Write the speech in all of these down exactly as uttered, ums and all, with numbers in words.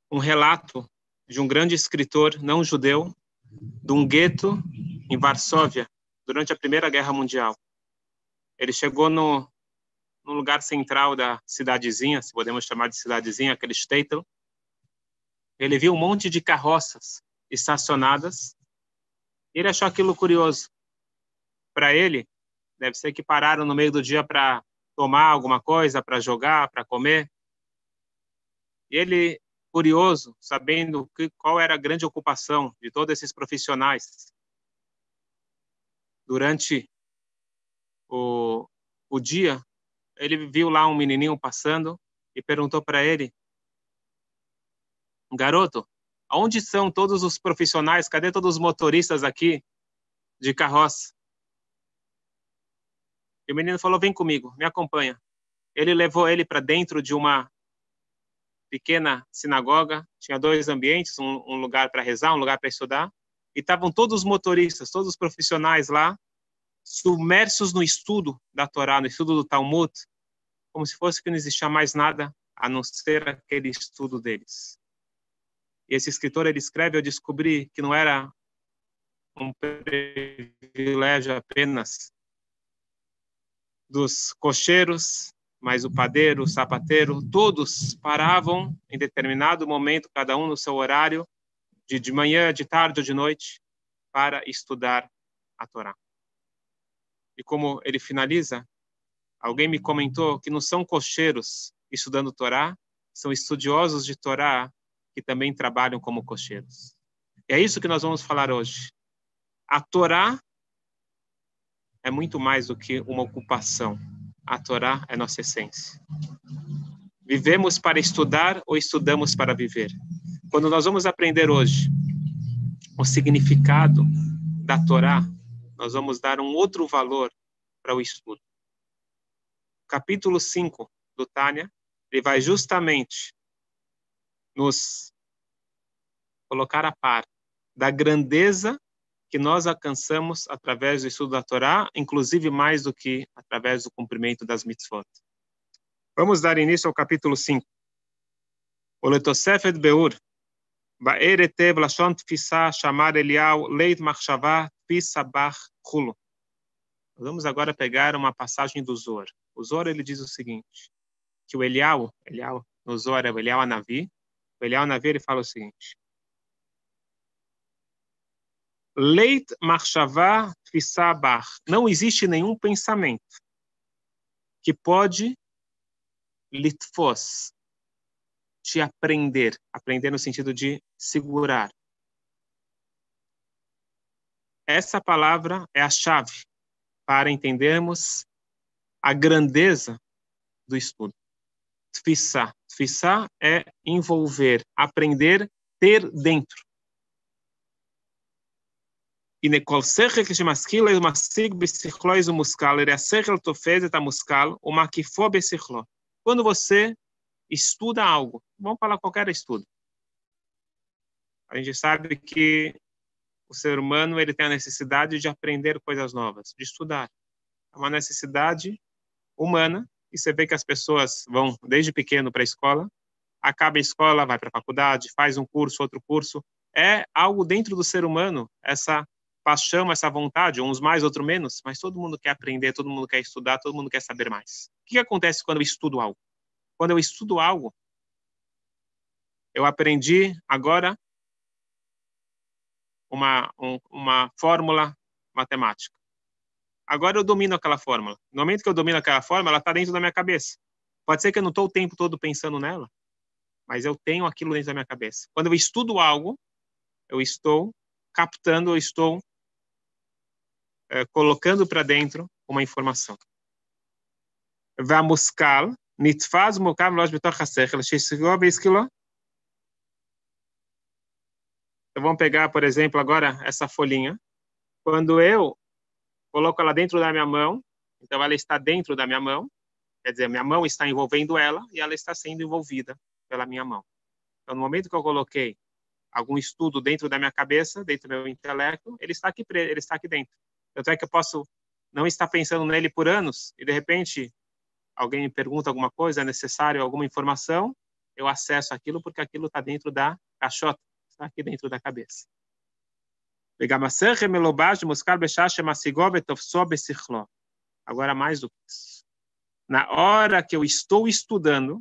um relato de um grande escritor não judeu de um gueto em Varsóvia durante a Primeira Guerra Mundial. Ele chegou no, no lugar central da cidadezinha, se podemos chamar de cidadezinha, aquele shtetl. Ele viu um monte de carroças estacionadas. Ele achou aquilo curioso. Para ele, deve ser que pararam no meio do dia para tomar alguma coisa, para jogar, para comer. E ele, curioso, sabendo que, qual era a grande ocupação de todos esses profissionais durante o, o dia, ele viu lá um menininho passando e perguntou para ele: garoto, aonde são todos os profissionais? Cadê todos os motoristas aqui de carroça? E o menino falou: vem comigo, me acompanha. Ele levou ele para dentro de uma pequena sinagoga, tinha dois ambientes, um, um lugar para rezar, um lugar para estudar, e estavam todos os motoristas, todos os profissionais lá, submersos no estudo da Torá, no estudo do Talmud, como se fosse que não existia mais nada a não ser aquele estudo deles. E esse escritor, ele escreve: eu descobri que não era um privilégio apenas dos cocheiros, mas o padeiro, o sapateiro, todos paravam em determinado momento, cada um no seu horário, de, de manhã, de tarde ou de noite, para estudar a Torá. E como ele finaliza, alguém me comentou que não são cocheiros estudando Torá, são estudiosos de Torá que também trabalham como cocheiros. E é isso que nós vamos falar hoje. A Torá é muito mais do que uma ocupação. A Torá é nossa essência. Vivemos para estudar ou estudamos para viver? Quando nós vamos aprender hoje o significado da Torá, nós vamos dar um outro valor para o estudo. Capítulo cinco do Tânia, ele vai justamente nos colocar a par da grandeza que nós alcançamos através do estudo da Torá, inclusive mais do que através do cumprimento das mitzvot. Vamos dar início ao capítulo cinco. O Letosefet Beur, Ba'eretev Lashon Tfisa Shamar Eliyahu Leit Machshavah Tfisa Bach Chulo. Vamos agora pegar uma passagem do Zohar. O Zohar, ele diz o seguinte, que o Eliyahu, Eliyahu no Zohar é o Eliyahu Hanavi, o Eliyahu Hanavi, ele fala o seguinte: Leit Machshavah Tfisa Bach. Não existe nenhum pensamento que pode litfos, te aprender, aprender no sentido de segurar. Essa palavra é a chave para entendermos a grandeza do estudo. Tfissá. Tfissá é envolver, aprender, ter dentro. E nekol sechel que shemaskil é masig besichlo é o muskal, ele é sechel tofez et muskal, o makifo besichlo. Quando você estuda algo, vamos falar qualquer estudo. A gente sabe que o ser humano, ele tem a necessidade de aprender coisas novas, de estudar. É uma necessidade humana, e você vê que as pessoas vão desde pequeno para a escola, acaba a escola, vai para a faculdade, faz um curso, outro curso. É algo dentro do ser humano, essa paixão, essa vontade, uns mais, outros menos, mas todo mundo quer aprender, todo mundo quer estudar, todo mundo quer saber mais. O que acontece quando eu estudo algo? Quando eu estudo algo, eu aprendi agora uma, um, uma fórmula matemática. Agora eu domino aquela fórmula. No momento que eu domino aquela fórmula, ela está dentro da minha cabeça. Pode ser que eu não estou o tempo todo pensando nela, mas eu tenho aquilo dentro da minha cabeça. Quando eu estudo algo, eu estou captando, eu estou é, colocando para dentro uma informação. Vamuskal, nitfaz mukam loj betoch hasechel, shesigov eskilo. Então vamos pegar, por exemplo, agora essa folhinha. Quando eu coloco ela dentro da minha mão, então ela está dentro da minha mão, quer dizer, minha mão está envolvendo ela e ela está sendo envolvida pela minha mão. Então, no momento que eu coloquei algum estudo dentro da minha cabeça, dentro do meu intelecto, ele está aqui, ele está aqui dentro. Tanto é que eu posso não estar pensando nele por anos e, de repente, alguém me pergunta alguma coisa, é necessário alguma informação, eu acesso aquilo porque aquilo está dentro da caixota, está aqui dentro da cabeça. Agora, mais do que isso. Na hora que eu estou estudando,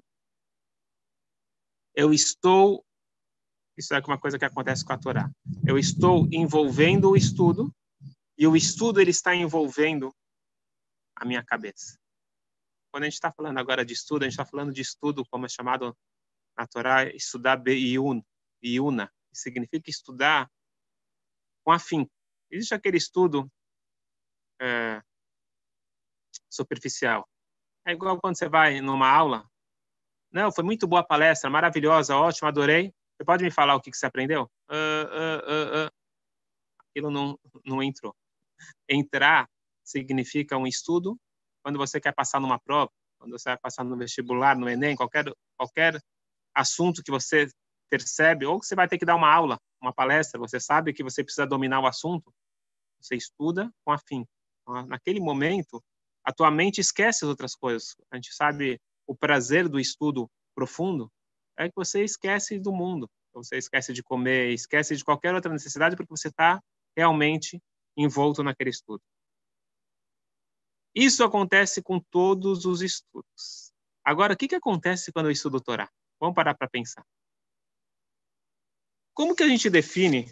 eu estou... Isso é uma coisa que acontece com a Torá. Eu estou envolvendo o estudo e o estudo ele está envolvendo a minha cabeça. Quando a gente está falando agora de estudo, a gente está falando de estudo, como é chamado na Torá, estudar be'iyun, iuna, que significa estudar com afinco. Existe aquele estudo é, superficial. É igual quando você vai numa aula. Não, foi muito boa a palestra, maravilhosa, ótima, adorei. Você pode me falar o que, que você aprendeu? Uh, uh, uh, uh. Aquilo não, não entrou. Entrar significa um estudo quando você quer passar numa prova, quando você vai passar no vestibular, no Enem, qualquer, qualquer assunto que você percebe, ou que você vai ter que dar uma aula, uma palestra, você sabe que você precisa dominar o assunto, você estuda com afinco. Naquele momento, a tua mente esquece as outras coisas. A gente sabe o prazer do estudo profundo é que você esquece do mundo, você esquece de comer, esquece de qualquer outra necessidade porque você está realmente envolto naquele estudo. Isso acontece com todos os estudos. Agora, o que, que acontece quando eu estudo Torá? Vamos parar para pensar. Como que a gente define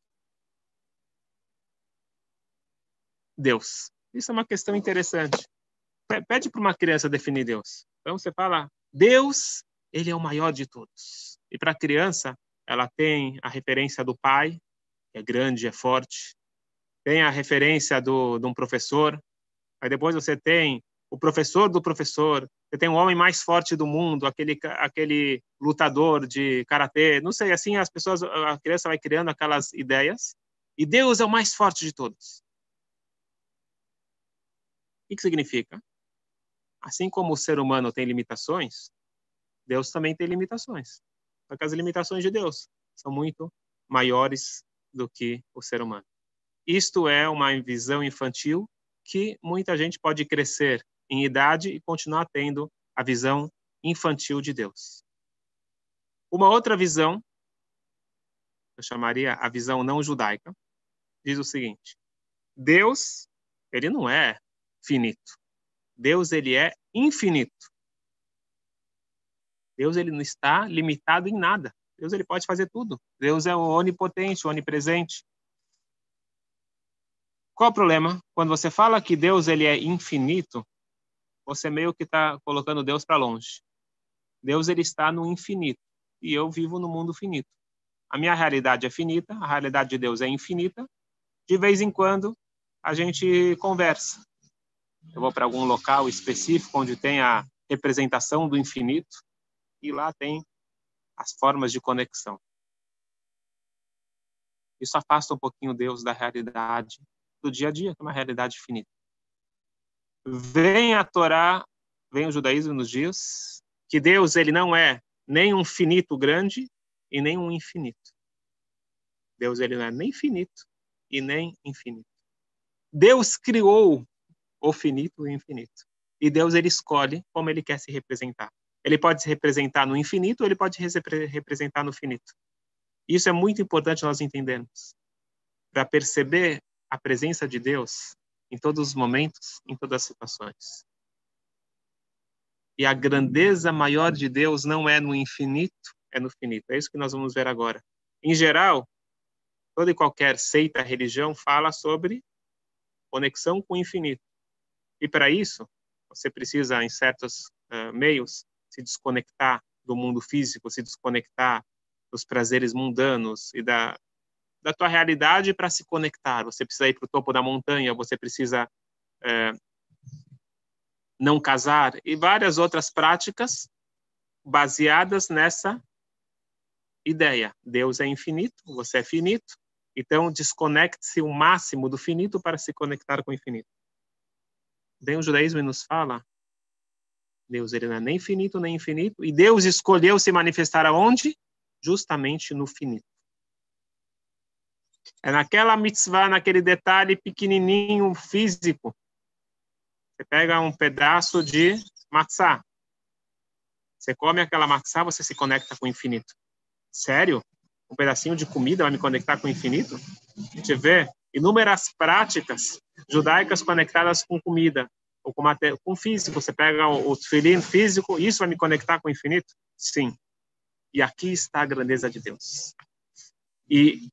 Deus? Isso é uma questão interessante. Pede para uma criança definir Deus. Então você fala, Deus, ele é o maior de todos. E para a criança, ela tem a referência do pai, que é grande, é forte. Tem a referência do, de um professor. Aí depois você tem o professor do professor. Você tem o homem mais forte do mundo, aquele, aquele lutador de karatê. Não sei, assim as pessoas, a criança vai criando aquelas ideias. E Deus é o mais forte de todos. O que, que significa? Assim como o ser humano tem limitações, Deus também tem limitações. Só que as limitações de Deus são muito maiores do que o ser humano. Isto é uma visão infantil que muita gente pode crescer em idade e continuar tendo a visão infantil de Deus. Uma outra visão, eu chamaria a visão não judaica, diz o seguinte: Deus, ele não é finito. Deus, ele é infinito. Deus, ele não está limitado em nada. Deus, ele pode fazer tudo. Deus é o onipotente, o onipresente. Qual o problema? Quando você fala que Deus, ele é infinito, você meio que está colocando Deus para longe. Deus, ele está no infinito. E eu vivo no mundo finito. A minha realidade é finita, a realidade de Deus é infinita. De vez em quando, a gente conversa. Eu vou para algum local específico onde tem a representação do infinito e lá tem as formas de conexão. Isso afasta um pouquinho Deus da realidade do dia a dia, que é uma realidade finita. Vem a Torá, vem o judaísmo nos dias que Deus, ele não é nem um finito grande e nem um infinito. Deus, ele não é nem finito e nem infinito. Deus criou o finito e o infinito. E Deus, ele escolhe como ele quer se representar. Ele pode se representar no infinito ou ele pode se representar no finito. Isso é muito importante nós entendermos. Para perceber a presença de Deus em todos os momentos, em todas as situações. E a grandeza maior de Deus não é no infinito, é no finito. É isso que nós vamos ver agora. Em geral, toda e qualquer seita, religião, fala sobre conexão com o infinito. E para isso, você precisa, em certos uh, meios, se desconectar do mundo físico, se desconectar dos prazeres mundanos e da, da tua realidade para se conectar. Você precisa ir para o topo da montanha, você precisa uh, não casar e várias outras práticas baseadas nessa ideia. Deus é infinito, você é finito, então desconecte-se o máximo do finito para se conectar com o infinito. Bem, o judaísmo nos fala, Deus ele não é nem finito nem infinito, e Deus escolheu se manifestar aonde? Justamente no finito. É naquela mitzvah, naquele detalhe pequenininho físico. Você pega um pedaço de matzá. Você come aquela matzá, você se conecta com o infinito. Sério? Um pedacinho de comida vai me conectar com o infinito? A gente vê inúmeras práticas judaicas conectadas com comida, ou com, matéria, com físico. Você pega o, o tefilim físico, isso vai me conectar com o infinito? Sim. E aqui está a grandeza de Deus. E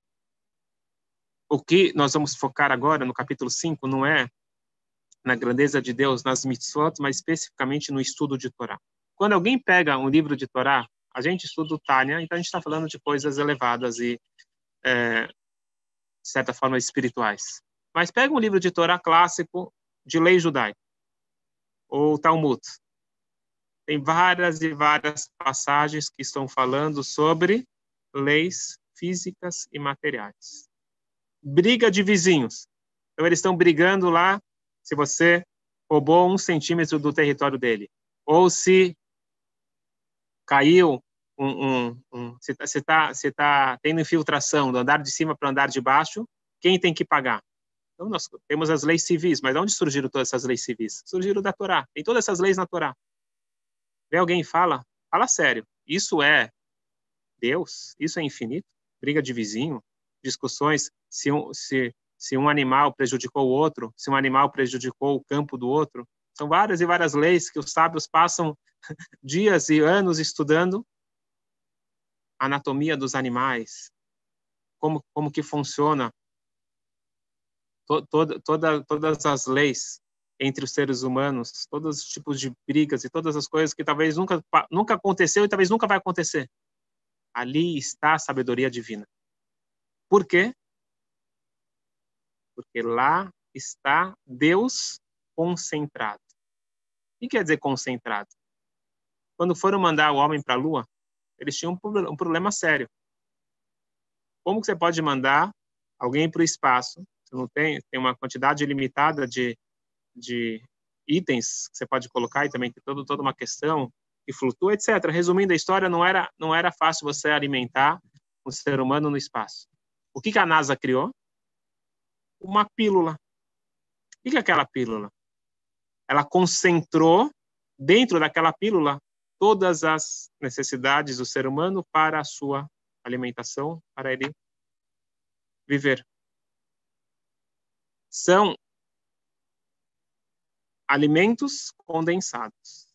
o que nós vamos focar agora no capítulo cinco não é na grandeza de Deus, nas mitzvot, mas especificamente no estudo de Torá. Quando alguém pega um livro de Torá, a gente estuda o Tânia, então a gente está falando de coisas elevadas e, é, de certa forma, espirituais. Mas pega um livro de Torá clássico de lei judaica, ou Talmud. Tem várias e várias passagens que estão falando sobre leis físicas e materiais. Briga de vizinhos. Então, eles estão brigando lá se você roubou um centímetro do território dele. Ou se caiu, um, um, um, se está se tá tendo infiltração do andar de cima para o andar de baixo, quem tem que pagar? Então, nós temos as leis civis, mas de onde surgiram todas essas leis civis? Surgiram da Torá. Tem todas essas leis na Torá. Vem alguém e fala, fala sério, isso é Deus? Isso é infinito? Briga de vizinho? Discussões se um, se, se um animal prejudicou o outro, se um animal prejudicou o campo do outro. São várias e várias leis que os sábios passam dias e anos estudando a anatomia dos animais, como, como que funciona to, to, toda, todas as leis entre os seres humanos, todos os tipos de brigas e todas as coisas que talvez nunca, nunca aconteceu e talvez nunca vai acontecer. Ali está a sabedoria divina. Por quê? Porque lá está Deus concentrado. O que quer dizer concentrado? Quando foram mandar o homem para a Lua, eles tinham um problema sério. Como que você pode mandar alguém para o espaço? Você não tem, tem uma quantidade limitada de, de itens que você pode colocar e também tem todo, toda uma questão que flutua, etcétera. Resumindo a história, não era, não era fácil você alimentar um ser humano no espaço. O que, que a NASA criou? Uma pílula. O que é aquela pílula? Ela concentrou dentro daquela pílula todas as necessidades do ser humano para a sua alimentação, para ele viver. São alimentos condensados.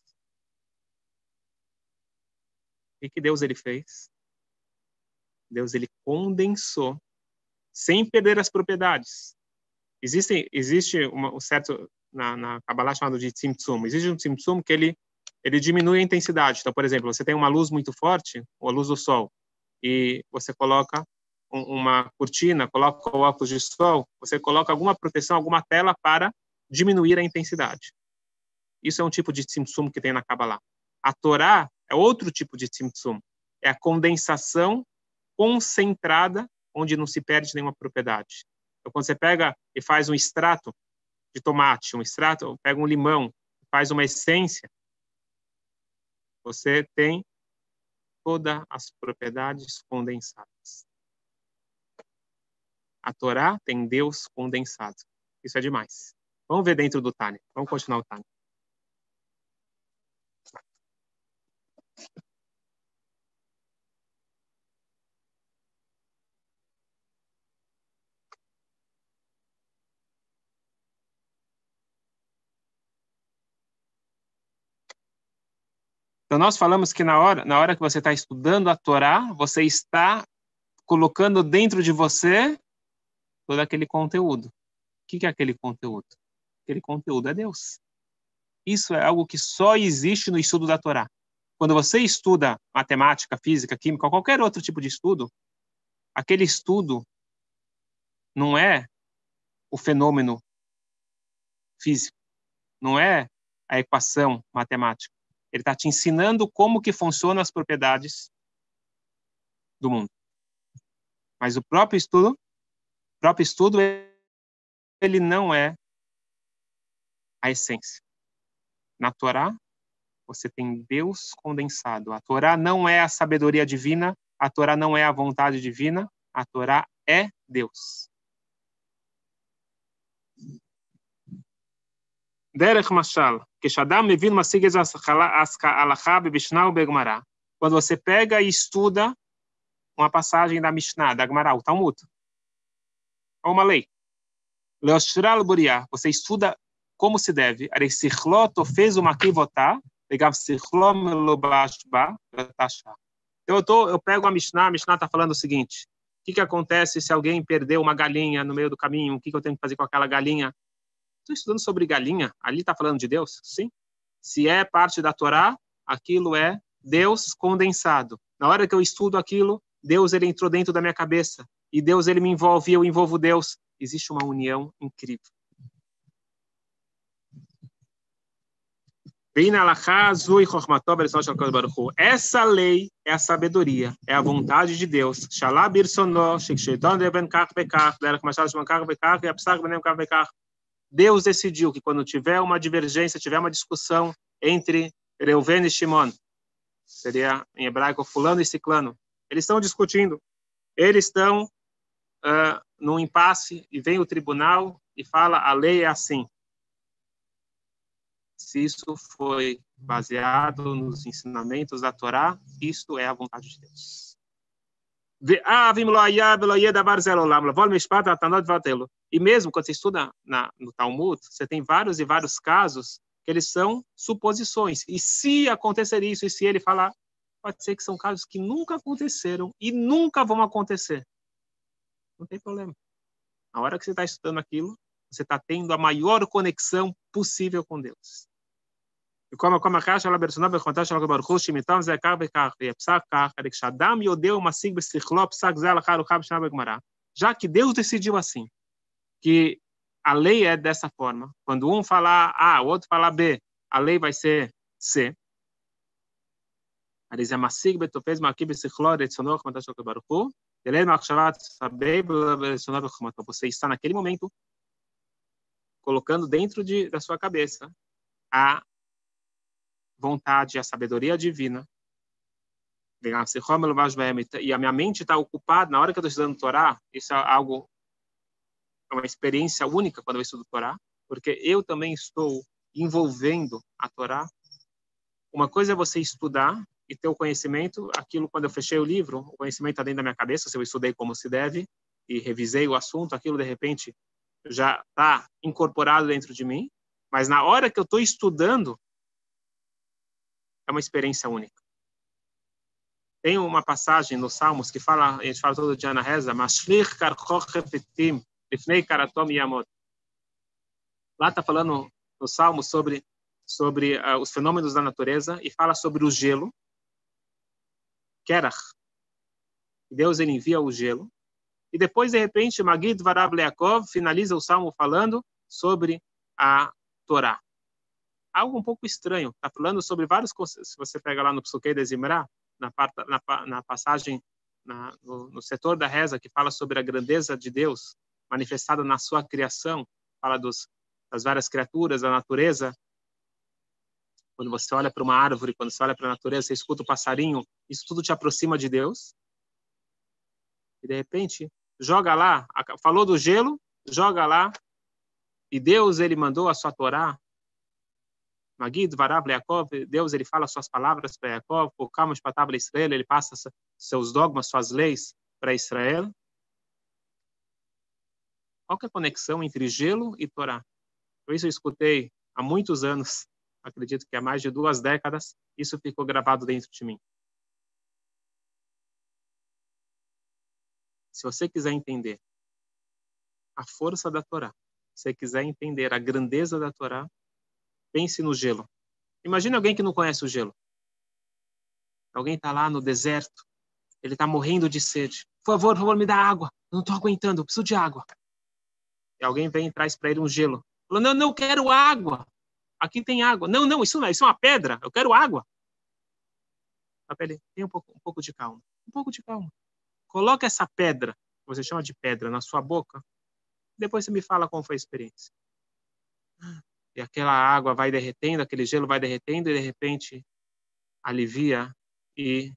O que Deus ele fez? Deus ele condensou sem perder as propriedades. Existe, existe uma, um certo, na, na Kabbalah chamado de tzimtzum, existe um tzimtzum que ele, ele diminui a intensidade. Então, por exemplo, você tem uma luz muito forte, ou a luz do sol, e você coloca um, uma cortina, coloca o óculos de sol, você coloca alguma proteção, alguma tela para diminuir a intensidade. Isso é um tipo de tzimtzum que tem na Kabbalah. A Torá é outro tipo de tzimtzum. É a condensação concentrada, onde não se perde nenhuma propriedade. Então, quando você pega e faz um extrato de tomate, um extrato, pega um limão, faz uma essência, você tem todas as propriedades condensadas. A Torá tem Deus condensado. Isso é demais. Vamos ver dentro do Tânia. Vamos continuar o Tânia. Então, nós falamos que na hora, na hora que você está estudando a Torá, você está colocando dentro de você todo aquele conteúdo. O que é aquele conteúdo? Aquele conteúdo é Deus. Isso é algo que só existe no estudo da Torá. Quando você estuda matemática, física, química, qualquer outro tipo de estudo, aquele estudo não é o fenômeno físico, não é a equação matemática. Ele está te ensinando como que funcionam as propriedades do mundo. Mas o próprio estudo, o próprio estudo, ele não é a essência. Na Torá, você tem Deus condensado. A Torá não é a sabedoria divina, a Torá não é a vontade divina, a Torá é Deus. Derech Mashal. Quando você pega e estuda uma passagem da Mishnah, da Gemara, o Talmud, ou uma lei, você estuda como se deve. Então eu, tô, eu pego a Mishnah, a Mishnah está falando o seguinte: o que, que acontece se alguém perdeu uma galinha no meio do caminho? O que, que eu tenho que fazer com aquela galinha? Estou estudando sobre galinha. Ali está falando de Deus? Sim. Se é parte da Torá, aquilo é Deus condensado. Na hora que eu estudo aquilo, Deus ele entrou dentro da minha cabeça. E Deus ele me envolve e eu envolvo Deus. Existe uma união incrível. Essa lei é a sabedoria, é a vontade de Deus. Deus decidiu que quando tiver uma divergência, tiver uma discussão entre Reuven e Shimon, seria em hebraico fulano e ciclano, eles estão discutindo, eles estão uh, num impasse e vem o tribunal e fala a lei é assim. Se isso foi baseado nos ensinamentos da Torá, isto é a vontade de Deus. E mesmo quando você estuda na, no Talmud, você tem vários e vários casos que eles são suposições. E se acontecer isso, e se ele falar, pode ser que são casos que nunca aconteceram e nunca vão acontecer. Não tem problema. Na hora que você está estudando aquilo, você está tendo a maior conexão possível com Deus. E como como a caixa ela berçonou be contar ela baruch shimitam ze kar be kar e psak kar que shadam yodeu masig be sikhlo psak ze al kharu khab shna be gmara. Já que Deus decidiu assim, que a lei é dessa forma, quando um falar A, o outro falar B, a lei vai ser C. Eles é masig be topez makib be sikhlo retzono contar ela baruch ele machshavat sabei berçonou be khmato. Você está naquele momento colocando dentro de da sua cabeça a vontade, a sabedoria divina, e a minha mente está ocupada, na hora que eu estou estudando Torá, isso é algo, é uma experiência única quando eu estudo Torá, porque eu também estou envolvendo a Torá. Uma coisa é você estudar e ter o conhecimento, aquilo quando eu fechei o livro, o conhecimento está dentro da minha cabeça, se eu estudei como se deve, e revisei o assunto, aquilo de repente já está incorporado dentro de mim, mas na hora que eu estou estudando, é uma experiência única. Tem uma passagem nos Salmos que fala, a gente fala todo dia na reza, Mashlich karchoch repetim, lifnei karatom yamot. Lá está falando nos Salmos sobre, sobre uh, os fenômenos da natureza e fala sobre o gelo, Kerach. Deus ele envia o gelo. E depois, de repente, Magid Varab Leakov finaliza o Salmo falando sobre a Torá. Algo um pouco estranho. Está falando sobre vários conceitos. Se você pega lá no Psuquei de Zimra, na, na, na passagem, na, no, no setor da reza, que fala sobre a grandeza de Deus manifestada na sua criação, fala dos, das várias criaturas, da natureza. Quando você olha para uma árvore, quando você olha para a natureza, você escuta o passarinho, isso tudo te aproxima de Deus. E, de repente, joga lá, falou do gelo, joga lá, e Deus, ele mandou a sua Torá, Magid, Varab, Leakov, Deus ele fala suas palavras para Yaakov, o Kamos Patabla Israel, ele passa seus dogmas, suas leis para Israel. Qual que é a conexão entre gelo e Torá? Por isso eu escutei há muitos anos, acredito que há mais de duas décadas, isso ficou gravado dentro de mim. Se você quiser entender a força da Torá, se você quiser entender a grandeza da Torá, pense no gelo. Imagina alguém que não conhece o gelo. Alguém está lá no deserto, ele está morrendo de sede. Por favor, por favor, me dá água. Eu não estou aguentando, eu preciso de água. E alguém vem e traz para ele um gelo. Falou, não, não, eu quero água. Aqui tem água. Não, não, isso não é, isso é uma pedra. Eu quero água. Ele, tem um pouco, um pouco de calma. Um pouco de calma. Coloca essa pedra, que você chama de pedra, na sua boca. Depois você me fala como foi a experiência. E aquela água vai derretendo, aquele gelo vai derretendo e de repente alivia e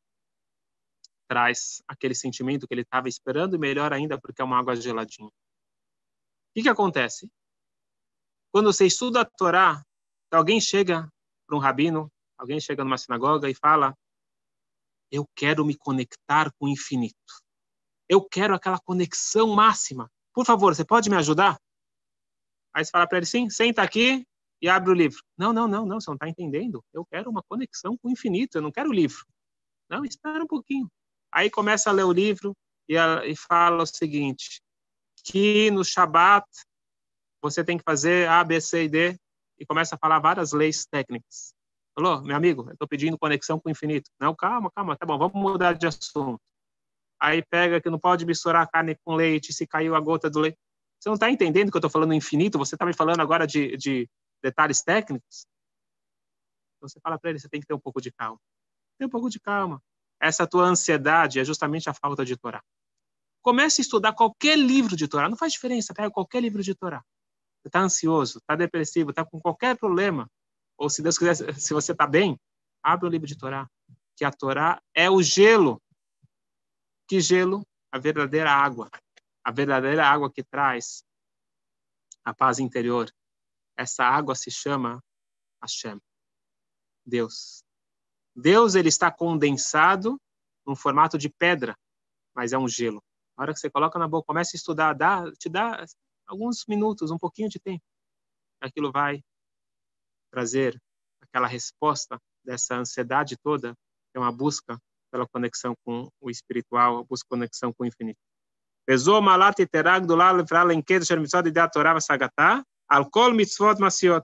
traz aquele sentimento que ele estava esperando e melhor ainda porque é uma água geladinha. O que que acontece? Quando você estuda a Torá, Então, alguém chega para um rabino, alguém chega numa sinagoga e fala: eu quero me conectar com o infinito. Eu quero aquela conexão máxima. Por favor, você pode me ajudar? Aí você fala para ele: sim, senta aqui e abre o livro. Não, não, não, não, você não está entendendo. Eu quero uma conexão com o infinito, eu não quero o livro. Não, espera um pouquinho. Aí começa a ler o livro e, a, e fala o seguinte, que no Shabat você tem que fazer A, B, C e D, e começa a falar várias leis técnicas. Falou, meu amigo, eu estou pedindo conexão com o infinito. Não, calma, calma, tá bom, vamos mudar de assunto. Aí pega que não pode misturar carne com leite, se caiu a gota do leite. Você não está entendendo que eu estou falando infinito? Você está me falando agora de, de detalhes técnicos? Então você fala para ele, você tem que ter um pouco de calma. Tem um pouco de calma. Essa tua ansiedade é justamente a falta de Torá. Comece a estudar qualquer livro de Torá. Não faz diferença, pega qualquer livro de Torá. Você está ansioso, está depressivo, está com qualquer problema, ou se Deus quiser, se você está bem, abre o livro de Torá. Que a Torá é o gelo. Que gelo? A verdadeira água. A verdadeira água que traz a paz interior. Essa água se chama Hashem. Deus. Deus, ele está condensado num formato de pedra, mas é um gelo. Na hora que você coloca na boca, começa a estudar, dá, te dá alguns minutos, um pouquinho de tempo. Aquilo vai trazer aquela resposta dessa ansiedade toda, que é uma busca pela conexão com o espiritual, a busca conexão com o infinito. Pesou malat e terag do lado para além que deixar mitzvot de Torá sagatá, alcool mitzvot masiot.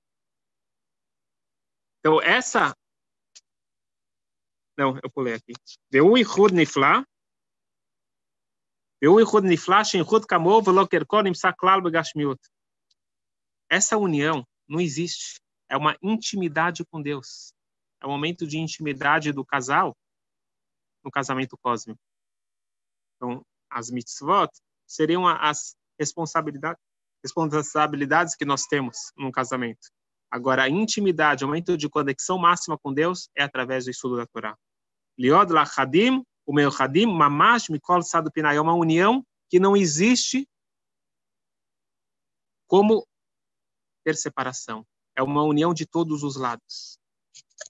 Então essa não, eu pulei aqui. Veu ichud nifla, veu ichud nifla, sheichud kamov velo kerkon imsa klal begashmiut. Essa união não existe. É uma intimidade com Deus. É um momento de intimidade do casal no casamento cósmico. Então, as mitzvot seriam as responsabilidades, responsabilidades que nós temos num casamento. Agora, a intimidade, o momento de conexão máxima com Deus é através do estudo da Torá. Liod lachadim, o meu chadim, mamash mikol sadu pinai. É uma união que não existe como ter separação. É uma união de todos os lados.